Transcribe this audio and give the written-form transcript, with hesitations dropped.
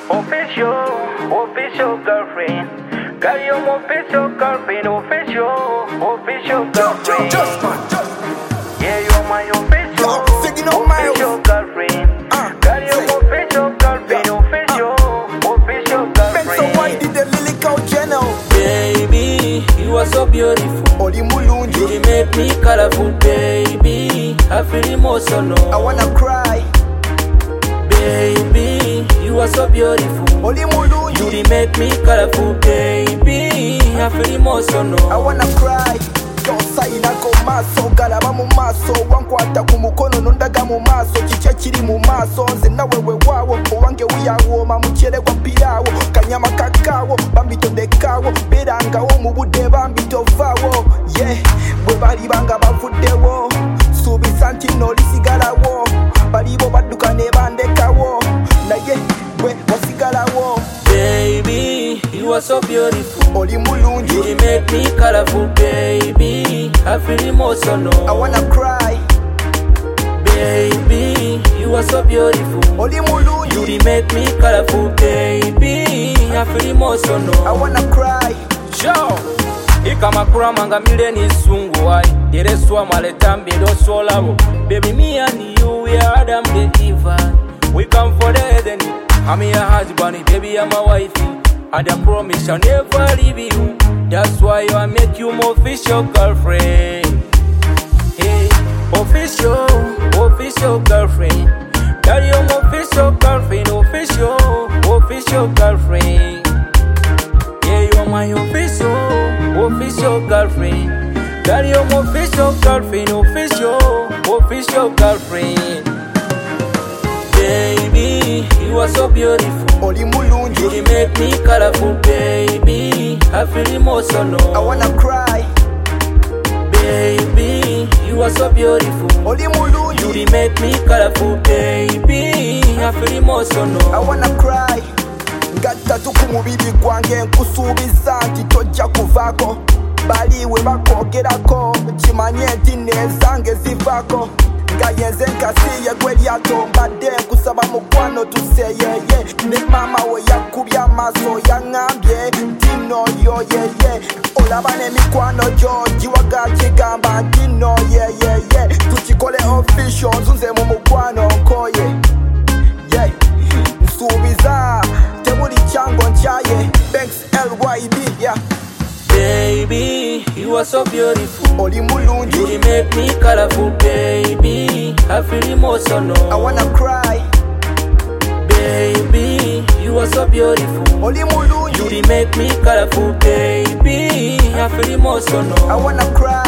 Official girlfriend. Girl, you're my official girlfriend. Official girlfriend. Yeah, you're my official girlfriend. Girl, you're my official girlfriend. Official girlfriend. So why did the lily cow channel? Baby, you are so beautiful. Oli mulungi. You make me colorful, baby. I feel emotional. I wanna cry. Baby, you are so beautiful. Oli mulungi. You make me colorful, baby. I feel emotional. I wanna cry. Sayina ko maso galaba mu maso wankwata ku mukono nondaga mu maso kicha kiri mu maso nze nawe we wawo owange wiyawo mukyere gwa pirawo kanyama kakawo bambitondekawo berangawo mu budde bambitovawo ye bwe bali banga bavuddewo suubisa nti n'olisigalawo balibo badduka ne bandekawo naye bwe wasigalawo. Baby, you are so beautiful. Oli mulungi. You make me colorful, baby. I feel emotional. I wanna cry. Baby, you are so beautiful. Oli mulungi. You make me colorful, baby. I feel emotional. I wanna cry. Show. Ikamakura manga mileni sungu wai. Yereswa maletambi dosolabo. Baby, me and you, we are Adam and Eva. We come for the Eden. I'm your husband, baby, I'm my wifey. And I promise I'll never leave you. That's why I make you my official girlfriend. Hey, official girlfriend. Girl, you're my official girlfriend. Official girlfriend. Yeah, you're my official girlfriend. Girl, you're my official girlfriend. Official girlfriend. Baby, you are so beautiful. Oli mulungi. You make me colorful, baby. I feel emotional. I wanna cry. Baby, you are so beautiful. Oli mulungi. You make me colorful, baby. I feel emotional. I wanna cry. Gatatu ku mubiri gwange nkusuubiza nti tojja kuvaako baliwe bakwogerako kimanye nti nezange zivaako nga yenze nkasiye gwe lyato mbadde nkusaba mukwano tuseyeye ne maama we yakubya amaaso yaŋŋambye nti nno yo yeye olaba n'emikwano gyo giwaga kigamba nti nno yeyeye tukikole official nzunze mu mukwano nkoye ye nsuubiza tebuli kyango nkyaye Banks LYD yeah. Baby, you are so beautiful. Oli mulungi. You make me colorful, baby. I feel emotional. I wanna cry. Baby, you are so beautiful. Oli mulungi. You make me colorful, baby. I feel emotional. I wanna cry.